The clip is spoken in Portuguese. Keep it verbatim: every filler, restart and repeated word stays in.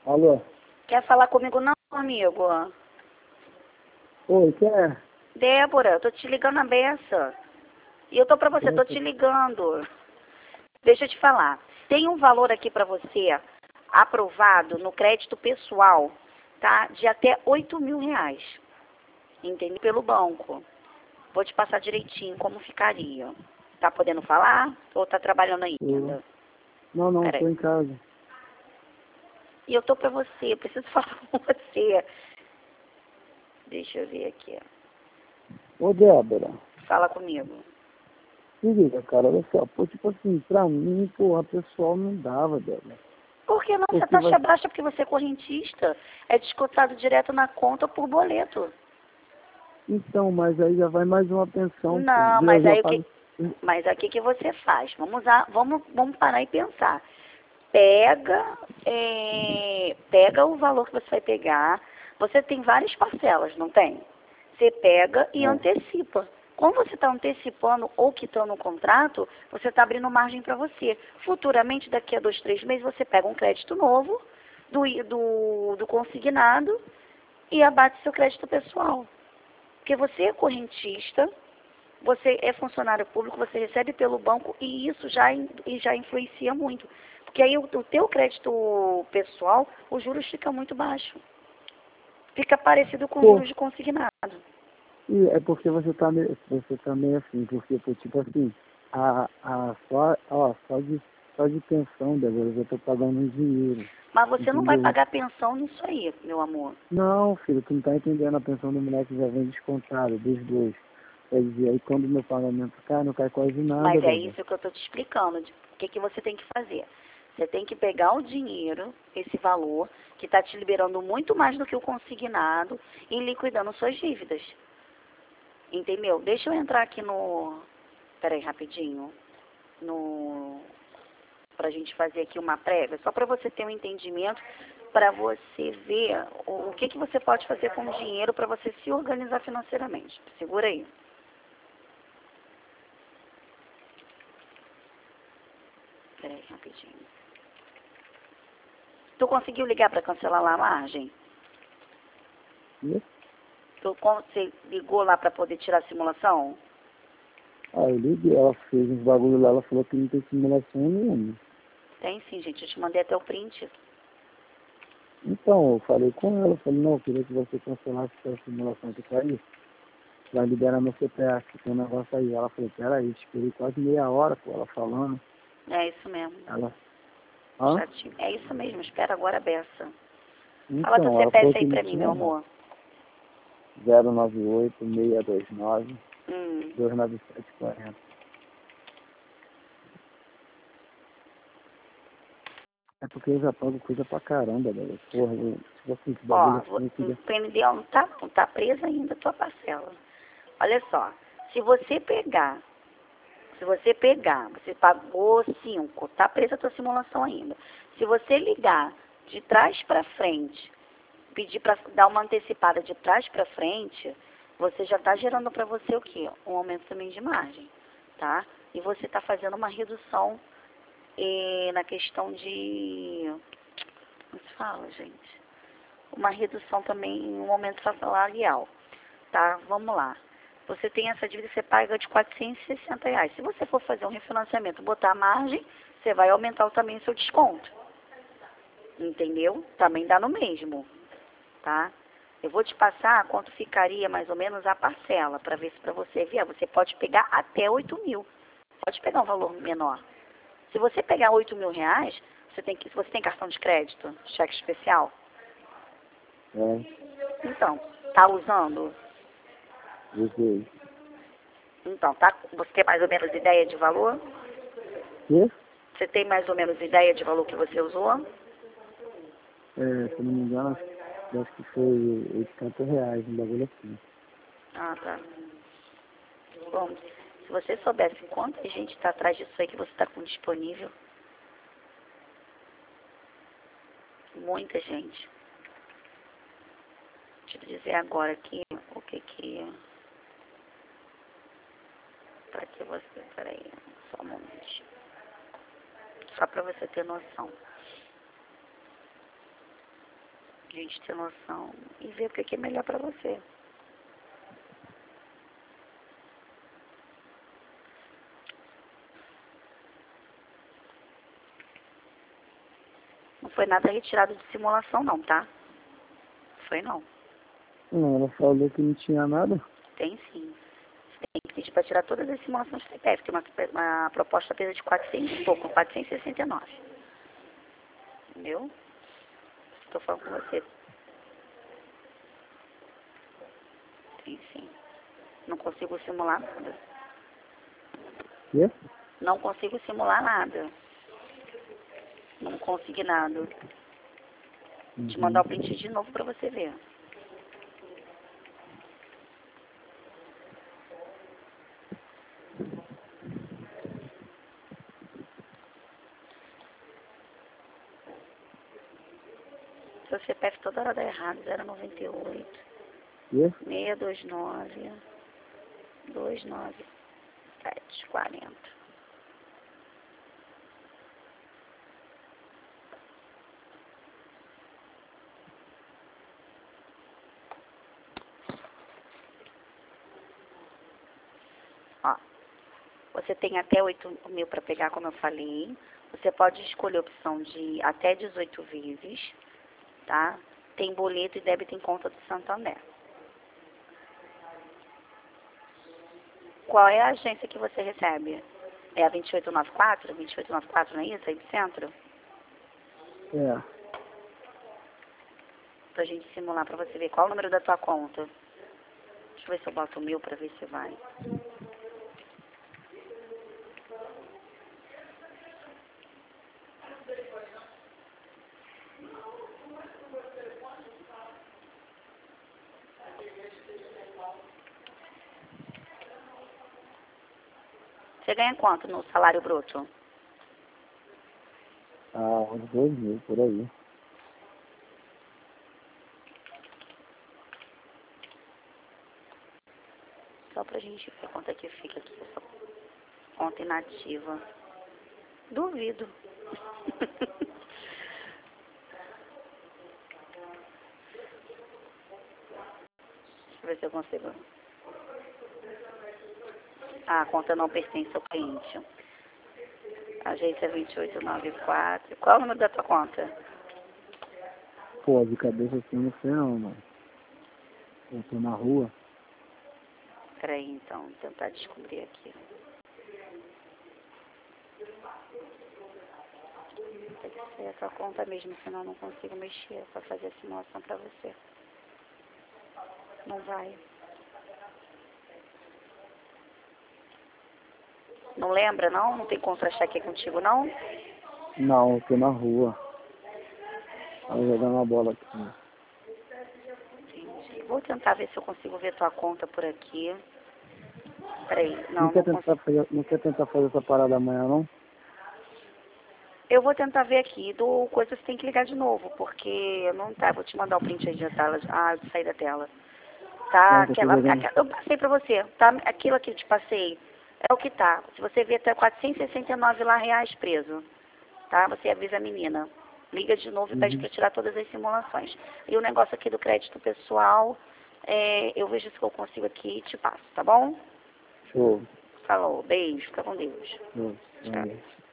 Alô? Quer falar comigo não, amigo? Oi, quem é? Débora, eu tô te ligando a beça. E eu tô pra você, tô te ligando. Deixa eu te falar. Tem um valor aqui pra você aprovado no crédito pessoal, tá? De até oito mil reais. Entendeu? Pelo banco. Vou te passar direitinho como ficaria. Tá podendo falar? Ou tá trabalhando Tô. ainda? Não, não, Peraí. tô em casa. E eu tô pra você, eu preciso falar com você. Deixa eu ver aqui. Ô, Débora, Fala comigo. se liga, cara, olha só. Pô, tipo assim, pra mim, pô, a pessoal não dava, Débora. Por que não? Se a Porque vai... taxa baixa porque você é correntista, é descontado direto na conta por boleto. Então, mas aí já vai mais uma pensão, pô. Não, Eu mas já aí o que, pago... mas aí o que, que você faz? Vamos usar, vamos, vamos parar e pensar. Pega, é, pega o valor que você vai pegar. Você tem várias parcelas, não tem? Você pega e É. antecipa. Quando você está antecipando ou quitando o contrato, você está abrindo margem para você. Futuramente, daqui a dois, três meses, você pega um crédito novo do, do, do consignado e abate seu crédito pessoal. Porque você é correntista, você é funcionário público, você recebe pelo banco e isso já, in- e já influencia muito. Porque aí o, o teu crédito pessoal, os juros ficam muito baixos. Fica parecido com Pô, juros de consignado. e é porque você tá meio, você tá meio assim, porque, pô, tipo assim, a, a, só, ó, só de, só de pensão, Débora, eu já tô pagando um dinheiro, Mas você não vai entendeu? pagar pensão nisso aí, meu amor. Não, filho, tu não tá entendendo, a pensão do moleque já vem descontada, dos dois. Quer dizer, aí quando meu pagamento cai, não cai quase nada, Mas é Débora. isso que eu estou te explicando. de- O que, que você tem que fazer? Você tem que pegar o dinheiro, esse valor, que está te liberando muito mais do que o consignado, e liquidando suas dívidas. Entendeu? Deixa eu entrar aqui no... Peraí, rapidinho. No... Pra gente fazer aqui uma prévia, só para você ter um entendimento, para você ver o, o que, que você pode fazer com o dinheiro para você se organizar financeiramente. Segura aí. Peraí, rapidinho. Tu conseguiu ligar para cancelar lá a margem? E, Tu con- você ligou lá para poder tirar a simulação? aí eu liguei, ela fez uns bagulho lá, ela falou que não tem simulação nenhuma. Tem sim, gente. Eu te mandei até o print. Então, eu falei com ela, eu falei, não, eu queria que você cancelasse essa simulação que tá aí. Vai liberar meu C P F, que tem um negócio aí. Ela falou, peraí, esperei quase meia hora com ela falando. É isso mesmo. Ela, hã? Já te... É isso mesmo. Espera agora a beça. Fala teu Então, ela falou C P F que aí não pra mim, tinha meu nada. amor. zero nove oito, seis dois nove, Hum. dois nove sete quatro zero. É porque eu já pago coisa pra caramba, velho. Porra, eu, tipo assim, esse bagulho Ó, assim, vo- eu queria... entendeu? Não tá, não tá presa ainda a tua parcela. Olha só. Se você pegar, se você pegar, você pagou cinco, tá presa a tua simulação ainda. Se você ligar de trás pra frente, pedir para dar uma antecipada de trás para frente, você já está gerando para você o quê? Um aumento também de margem, tá? E você está fazendo uma redução eh, na questão de... Como se fala, gente? Uma redução também, um aumento salarial, tá? Vamos lá. Você tem essa dívida, você paga de quatrocentos e sessenta reais. Se você for fazer um refinanciamento, botar a margem, você vai aumentar também o seu desconto. Entendeu? Também dá no mesmo, tá? Eu vou te passar quanto ficaria mais ou menos a parcela, para ver se para você vier. Você pode pegar até oito mil. Pode pegar um valor menor. Se você pegar oito mil reais, você tem que, se você tem cartão de crédito, cheque especial, É, então, tá usando? usei. Então, tá, você tem mais ou menos ideia de valor? Quê? Você tem mais ou menos ideia de valor que você usou? É, se eu não me engano, acho, acho que foi oitenta reais, um bagulho assim. Ah, tá. Bom, se você soubesse quanta gente está atrás disso aí que você está com disponível, muita gente. Deixa eu dizer agora aqui o que que... Para que você... Peraí, só um momento. Só para você ter noção. A gente ter noção e ver o que que é melhor pra você. Não foi nada retirado de simulação não, tá? Foi não. Não, ela falou que não tinha nada. Tem sim. Você tem que pedir para tirar todas as simulações do C P F. Tem uma, uma proposta apenas de quatrocentos e pouco, quatrocentos e sessenta e nove. Entendeu? Estou falando com você. Tem sim. Não consigo simular nada. Quê? Não consigo simular nada. Não consegui nada. Vou te mandar o print de novo para você ver. Seu C P F toda hora dá errado. zero nove oito. Quê? seis dois nove. dois nove sete quarenta. Ó, você tem até oito mil para pegar, como eu falei. Você pode escolher a opção de até dezoito vezes, tá? Tem boleto e débito em conta do Santander. Qual é a agência que você recebe? É a vinte e oito noventa e quatro? vinte e oito noventa e quatro, não é isso? Aí do centro? É. Pra gente simular, pra você ver qual é o número da tua conta. Deixa eu ver se eu boto o mil pra ver se vai. Você ganha quanto no salário bruto? Ah, uns dois mil, por aí. Só pra gente ver quanto é que fica aqui essa conta inativa. Duvido. Deixa eu ver se eu consigo. Ah, a conta não pertence ao cliente. Agência vinte e oito noventa e quatro. Qual é o número da tua conta? Pô, de cabeça assim não sei não, mano. Eu tô na rua. Peraí, então, vou tentar descobrir aqui. Tem que ser a tua conta mesmo, senão eu não consigo mexer pra fazer a simulação pra você. Não vai. Não lembra, não? Não tem contra-cheque contigo, não? Não, eu tô na rua. Tava jogando a bola aqui. Entendi. Vou tentar ver se eu consigo ver tua conta por aqui. Peraí, Não não, quer não tentar consigo. fazer, não quer tentar fazer essa parada amanhã, não? Eu vou tentar ver aqui. Do coisa você tem que ligar de novo, porque não tá. Vou te mandar o print aí da tela. Ah, eu saí da tela. Tá, Não, tô aquela, jogando. aquela, eu passei pra você. Tá, aquilo que eu te passei é o que tá. Se você vê, tá quatrocentos e sessenta e nove lá reais preso. Tá? Você avisa a menina. Liga de novo e pede Uhum. pra tirar todas as simulações. E o negócio aqui do crédito pessoal, é, eu vejo se eu consigo aqui e te passo, tá bom? Show. Falou, beijo, fica com Deus. Show. Tchau. Valeu.